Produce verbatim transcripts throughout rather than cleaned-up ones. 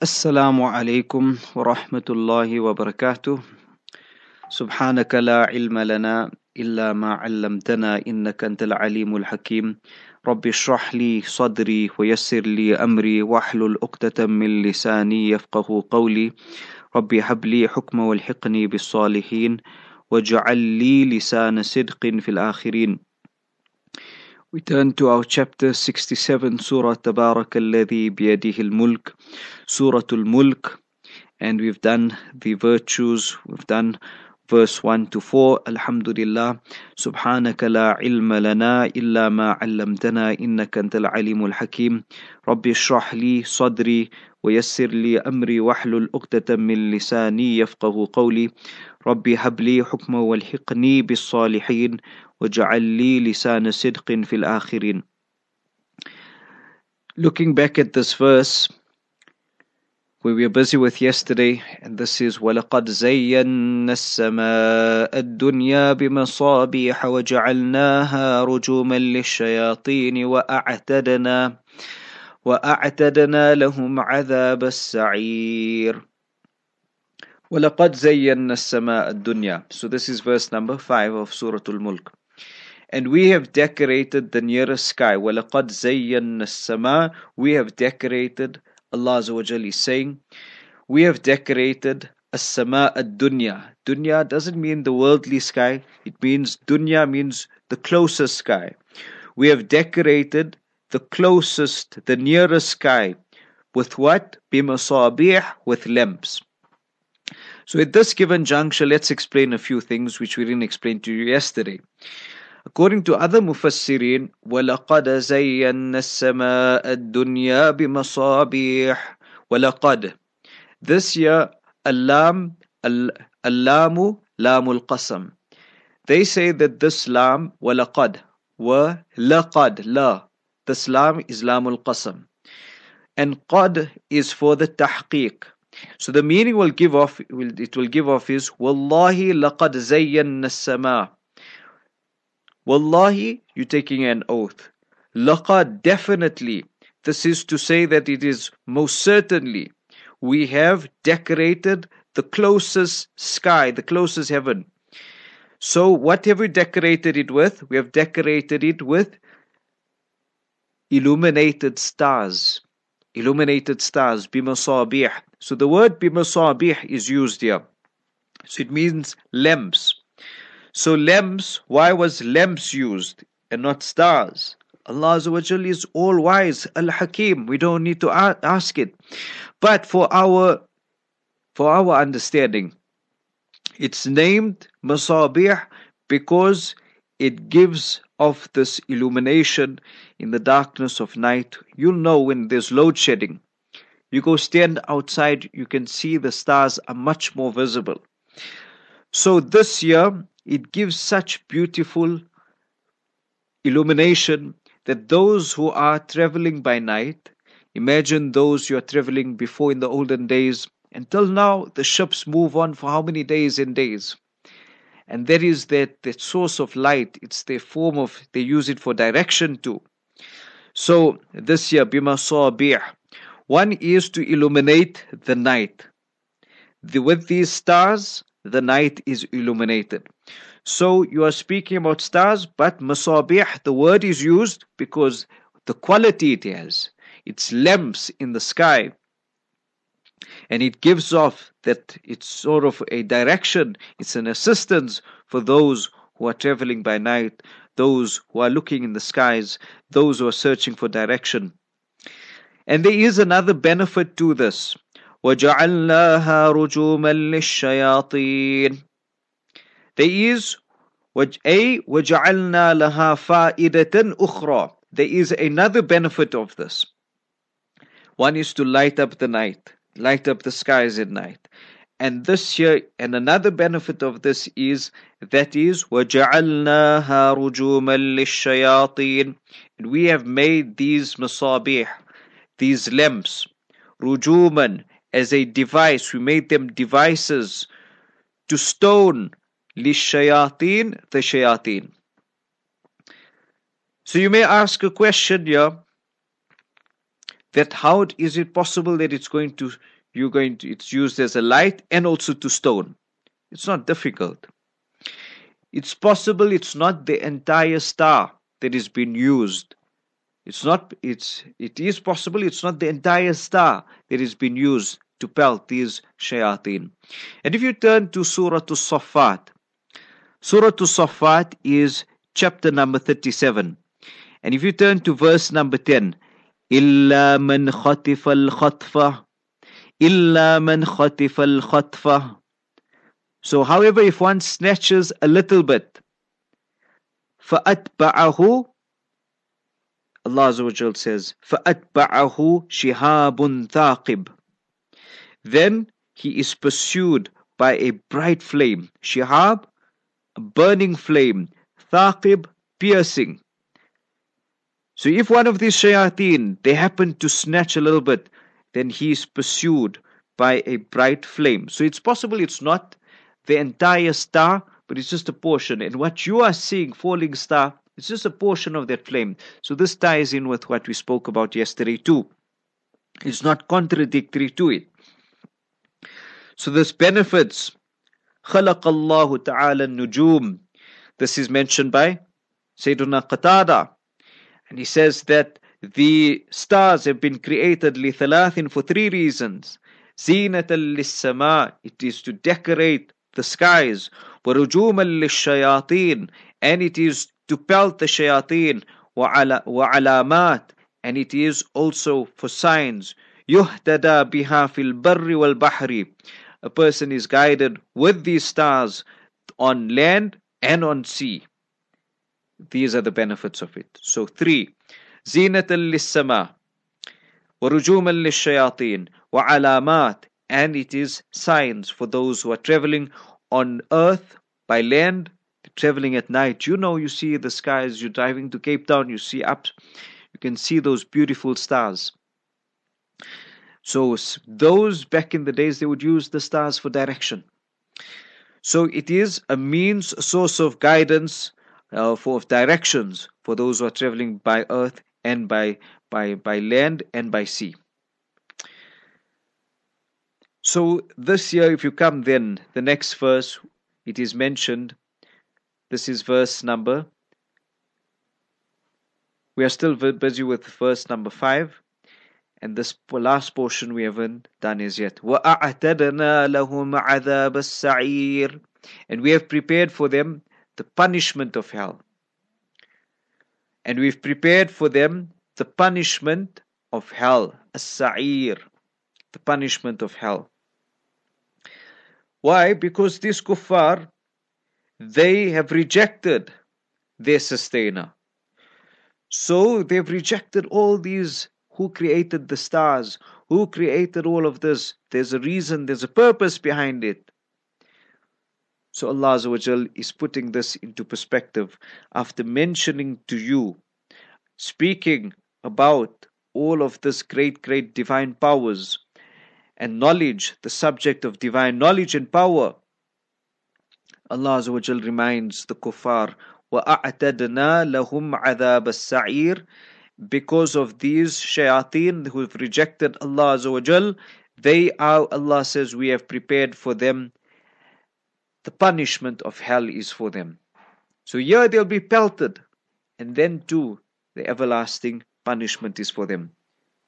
السلام عليكم ورحمة الله وبركاته. سبحانك لا علم لنا إلا ما علمتنا إنك أنت العليم الحكيم. رب اشرح لي صدري ويسر لي أمري واحلل عقدة من لساني يفقه قولي. رب هب لي حكما والحقني بالصالحين واجعل لي لسان صدق في الآخرين. We turn to our chapter sixty-seven, Surah Tabarak alladhi biyadihi al-mulk, Surah al-Mulk, and we've done the virtues, we've done verse one to four. Alhamdulillah. Subhanaka la ilma lana illa ma allamtana innaka antal alimul hakim. Rabbi shrah li sadri wa yassir li amri wahlul uqdatan min lisani yafqahu qawli. Rabbi habli hukma walhiqni bis salihin waj'al li lisana sidqin fil akhirin. Looking back at this verse, we were busy with yesterday, and this is وَلَقَدْ زَيَّنَّا السَّمَاءَ الدُّنْيَا بِمَصَابِيحَ وَجَعَلْنَاهَا رُجُومًا لِلشَّيَاطِينِ وَأَعْتَدْنَا وَأَعْتَدْنَا لَهُمْ عَذَابَ السَّعِيرِ. وَلَقَدْ زَيَّنَّا السَّمَاءَ الدُّنْيَا. So this is verse number five of Surah Al-Mulk. And we have decorated the nearest sky. وَلَقَدْ زَيَّنَّا السَّمَاءَ. We have decorated, Allah Azza wa Jalla is saying, we have decorated as-sama ad-dunya. Dunya doesn't mean the worldly sky. It means dunya means the closest sky. We have decorated the closest, the nearest sky with what? Bimasabih, with lamps. So at this given juncture, let's explain a few things which we didn't explain to you yesterday. According to other mufassirin, وَلَقَدْ زَيَّنَّا السَّمَاءَ الدُّنْيَا بِمَصَابِيحَ. وَلَقَدْ. This year, al-lam, al-lamu, lamul qasam. They say that this lam, وَلَقَدْ, wa laqad, la. This lam is lamul qasam. And qad is for the tahqiq. So the meaning will give off, it will give off is, Wallahi laqad zayyana as-sama. Wallahi, you're taking an oath. Laqad, definitely. This is to say that it is most certainly we have decorated the closest sky, the closest heaven. So what have we decorated it with? We have decorated it with illuminated stars. Illuminated stars, bimasabih. So the word bimasabih is used here. So it means lamps. So lamps, why was lamps used and not stars? Allah Azza wa Jalla is all wise, Al-Hakim. We don't need to ask it. But for our for our understanding, it's named Masabih because it gives off this illumination in the darkness of night. You'll know when there's load shedding. You go stand outside, you can see the stars are much more visible. So this year, it gives such beautiful illumination that those who are traveling by night, imagine those you are traveling before in the olden days, until now the ships move on for how many days and days. And that is that, that source of light, it's their form of, they use it for direction too. So this year, bimasabih, one is to illuminate the night. The, with these stars, the night is illuminated. So you are speaking about stars, but masabih, the word is used because the quality it has. It's lamps in the sky. And it gives off that it's sort of a direction, it's an assistance for those who are traveling by night, those who are looking in the skies, those who are searching for direction. And there is another benefit to this. وَجَعَلْنَاهَا رُجُومًا لِلشَّيَاطِينَ. There is a وَجَعَلْنَا لَهَا فَائِدَةً أُخْرَى. There is another benefit of this. One is to light up the night, light up the skies at night. And this year, and another benefit of this is, that is, وَجَعَلْنَاهَا رُجُومًا لِلشَّيَاطِينَ. And we have made these masabih, these lamps, rujuman, as a device. We made them devices to stone lishayateen, the shayateen. So you may ask a question here that how is it possible that it's going to you're going to it's used as a light and also to stone? It's not difficult. It's possible it's not the entire star that is being used. It's not it's it is possible it's not the entire star that is being used to pelt these shayateen. And if you turn to Surah As-Saffat, Surah As-Saffat is chapter number thirty-seven. And if you turn to verse number ten, إِلَّا مَنْ خَطِفَ الْخَطْفَةِ إِلَّا مَنْ خَطِفَ الْخَطْفَةِ. So, however, if one snatches a little bit, فَأَتْبَعَهُ, Allah Azza wa Jal says, فَأَتْبَعَهُ شِهَابٌ ثَاقِبٌ. Then he is pursued by a bright flame. Shihab, a burning flame. Thaqib, piercing. So if one of these shayateen, they happen to snatch a little bit, then he is pursued by a bright flame. So it's possible it's not the entire star, but it's just a portion. And what you are seeing, falling star, it's just a portion of that flame. So this ties in with what we spoke about yesterday too. It's not contradictory to it. So this benefits. خَلَقَ اللَّهُ تَعَالَى النُّجُومِ. This is mentioned by Sayyiduna Qatada. And he says that the stars have been created لِثَلَاثٍ for three reasons. زِينَةً لِلسَّمَاءِ, it is to decorate the skies. وَرُجُومًا لِلشَّيَاطِينَ, and it is to pelt the shayateen. وَعَلَامَاتٍ, and it is also for signs. يُهْتَدَى بِهَا فِي الْبَرِّ وَالْبَحْرِ, a person is guided with these stars on land and on sea. These are the benefits of it. So three, زِينَةً لِلسَّمَاءِ وَرُجُومًا لِلشَّيَاطِينَ وَعَلَامَاتٍ, and it is signs for those who are traveling on earth, by land, traveling at night. You know, you see the skies, you're driving to Cape Town, you see up, you can see those beautiful stars. So those back in the days, they would use the stars for direction. So it is a means, a source of guidance, uh, for directions for those who are traveling by earth and by by by land and by sea. So this year, if you come then, the next verse, it is mentioned. This is verse number. We are still busy with verse number five. And this last portion we haven't done as yet. وَأَعْتَدْنَا لَهُمْ عَذَابَ السَّعِيرِ, and we have prepared for them the punishment of hell. And we've prepared for them the punishment of hell. As-Sa'ir, the punishment of hell. Why? Because these kuffar, they have rejected their sustainer. So they've rejected all these. Who created the stars? Who created all of this? There's a reason, there's a purpose behind it. So Allah Azza wa Jal is putting this into perspective after mentioning to you, speaking about all of this great, great divine powers and knowledge, the subject of divine knowledge and power. Allah Azza wa Jal reminds the kuffar, وَأَعْتَدْنَا لَهُمْ عَذَابَ السَّعِيرِ, because of these shayateen who have rejected Allah Azza wa Jal, they are, Allah says, we have prepared for them, the punishment of hell is for them. So here they'll be pelted, and then too, the everlasting punishment is for them.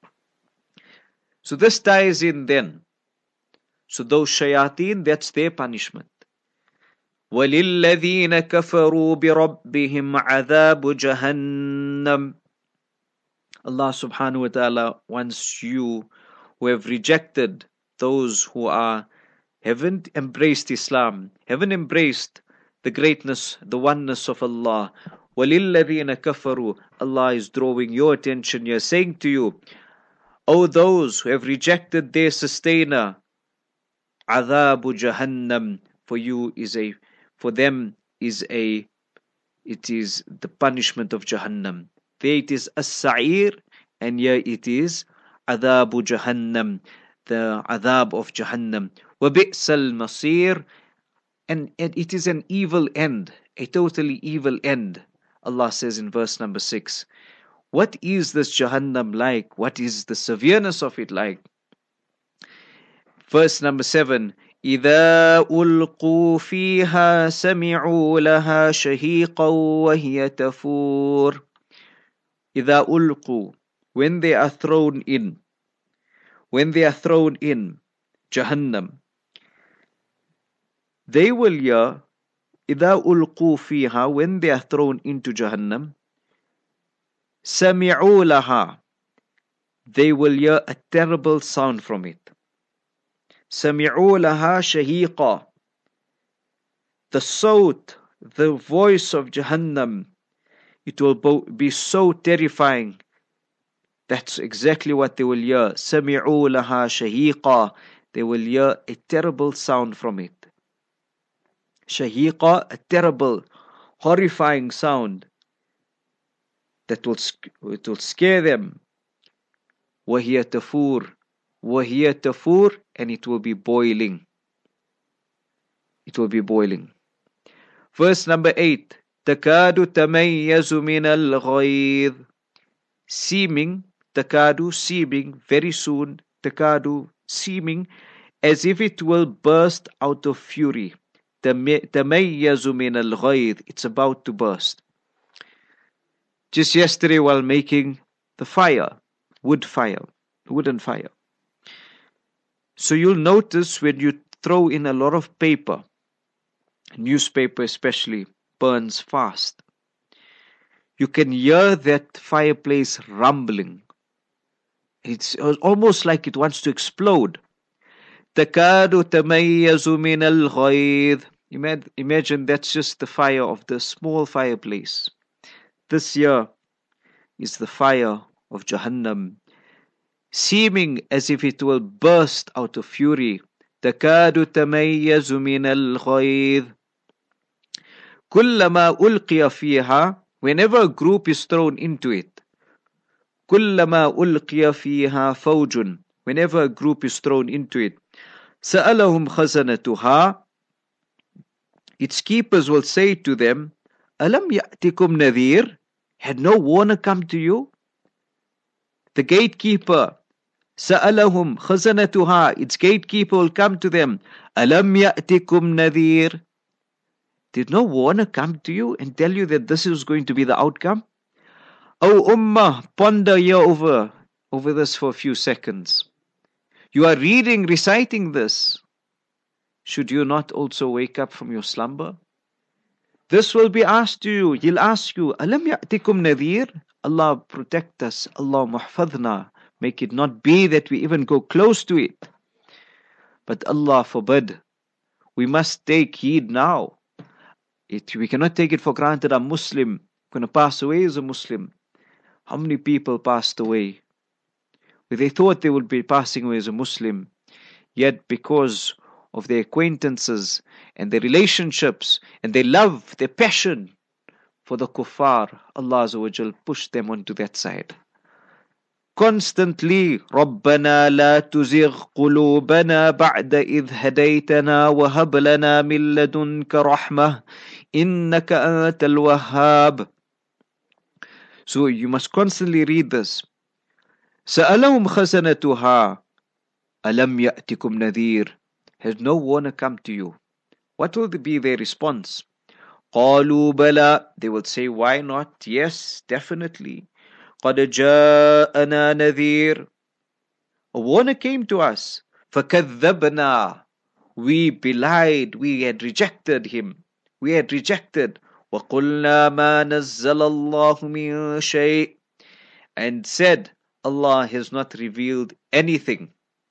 So this ties in then. So those shayateen, that's their punishment. وَلِلَّذِينَ كَفَرُوا بِرَبِّهِمْ عَذَابُ جَهَنَّمَ. Allah subhanahu wa ta'ala wants you who have rejected, those who are haven't embraced Islam, haven't embraced the greatness, the oneness of Allah. وَلِلَّذِينَ كَفَرُوا, Allah is drawing your attention here, saying to you, O those who have rejected their sustainer, عَذَابُ جَهَنَّمْ, for you is a, for them is a, it is the punishment of Jahannam. There it is as-sa'ir, and here it is adhabu jahannam, the adhab of Jahannam. Wa bi'sal masir, and it is an evil end, a totally evil end. Allah says in verse number six, What is this Jahannam like? What is the severeness of it like? Verse number seven. إذا ألقوا فيها سمعوا لها شهيقا وهي تفور. إذا ألقوا, when they are thrown in, when they are thrown in Jahannam, they will hear, إذا ألقوا فيها, when they are thrown into Jahannam, سمعوا لها, they will hear a terrible sound from it. سمعوا لها شهيقا, the sawt, the voice of Jahannam, it will be so terrifying. That's exactly what they will hear. سمعوا لها شهيقا, they will hear a terrible sound from it. Shahiqa, a terrible, horrifying sound that will, it will scare them. وهي تفور, وهي تفور, and it will be boiling. It will be boiling. Verse number eight. تكاد تميز من الغيظ. Seeming, takadu, seeming, very soon, takadu, seeming, as if it will burst out of fury. تميز من الغيظ, it's about to burst. Just yesterday while making the fire, wood fire, wooden fire. So you'll notice when you throw in a lot of paper, newspaper especially, burns fast. You can hear that fireplace rumbling. It's almost like it wants to explode. تكاد تميز من الغيظ. Imagine that's just the fire of the small fireplace. This here is the fire of Jahannam, seeming as if it will burst out of fury. تكاد تميز من الغيظ. كلما ألقي فيها, whenever a group is thrown into it. كلما ألقي فيها فوج, whenever a group is thrown into it. سألهم خزنتها, its keepers will say to them, ألم يأتكم نذير? Had no warner come to you? The gatekeeper, سألهم خزنتها, its gatekeeper will come to them, ألم يأتكم نذير? Did no warner come to you and tell you that this is going to be the outcome? Oh Ummah, ponder here over, over this for a few seconds. You are reading, reciting this. Should you not also wake up from your slumber? This will be asked to you. He'll ask you, Alam ya'tikum nadhir? Allah protect us. Allah muhfadhna. Make it not be that we even go close to it. But Allah forbid. We must take heed now. It, we cannot take it for granted. I'm Muslim. I'm going to pass away as a Muslim. How many people passed away? They thought they would be passing away as a Muslim. Yet because of their acquaintances and their relationships and their love, their passion for the kuffar, Allah Azza wa Jal pushed them onto that side. Constantly, رَبَّنَا لَا تُزِغْ قُلُوبَنَا بَعْدَ إِذْ هَدَيْتَنَا وَهَبْ لَنَا مِن لَّدُنكَ رَحْمَةً إِنَّكَ أَنتَ الْوَهَّابُ. So you must constantly read this. سألهم خزنتها ألم يأتكم نذير? Has no warner come to you? What will be their response? قالوا بلى, they will say, why not? Yes, definitely. قد جاءنا نذير, a warner came to us. فكذبنا, we belied, we had rejected him, we had rejected. وقلنا ما نزل الله من شيء, and said, Allah has not revealed anything.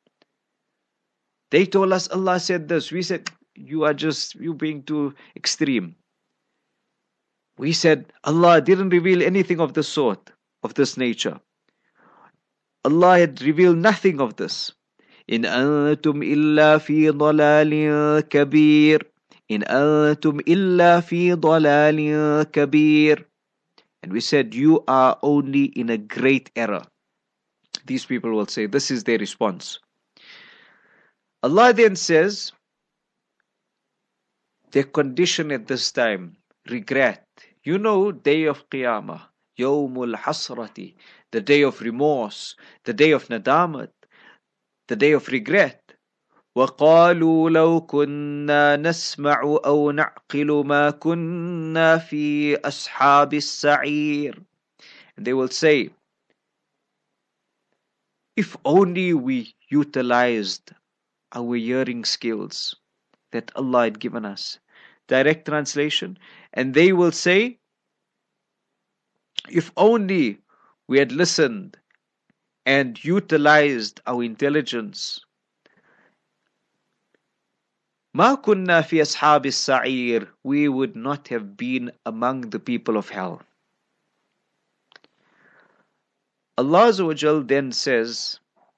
They told us Allah said this. We said, you are just, you being too extreme. We said, Allah didn't reveal anything of this sort, of this nature. Allah had revealed nothing of this. In antum illa fi dalalin kabir. In antum illa fi dalalin kabir. And we said, you are only in a great error. These people will say, this is their response. Allah then says, their condition at this time, regret. You know, day of Qiyamah, Yawmul Hasrati, the day of remorse, the day of nadamat, the day of regret. وقالوا لو كنا نسمع أو نعقل ما كنا في أصحاب السعير. And they will say, if only we utilized our hearing skills that Allah had given us. Direct translation. And they will say, if only we had listened and utilized our intelligence. ما كنا في أصحاب السعير, we would not have been among the people of hell. Allah Azza wa Jal then says,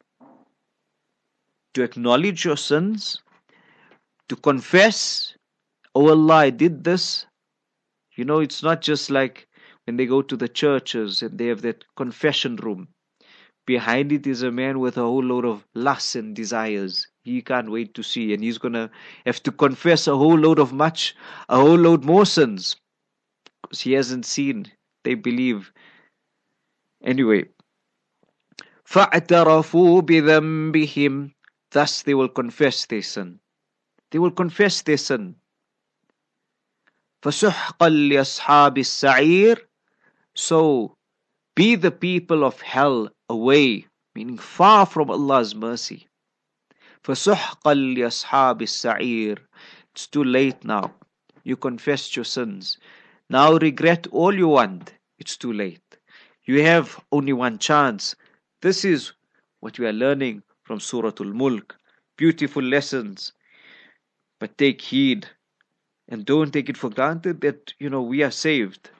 to acknowledge your sins, to confess, oh Allah, I did this. You know, it's not just like when they go to the churches and they have that confession room. Behind it is a man with a whole load of lusts and desires. He can't wait to see, and he's going to have to confess a whole load of much, a whole load more sins. Because he hasn't seen, they believe. Anyway, فَاعْتَرَفُوا بِذَنْبِهِمْ, thus they will confess their sin. They will confess their sin. فَسُحْقًا لِأَصْحَابِ السَّعِيرِ, so be the people of hell away, meaning far from Allah's mercy. فَسُحْقًا لِأَصْحَابِ السَّعِيرِ, it's too late now. You confessed your sins. Now regret all you want. It's too late. You have only one chance. This is what we are learning from Surah Al-Mulk. Beautiful lessons. But take heed and don't take it for granted that, you know, we are saved.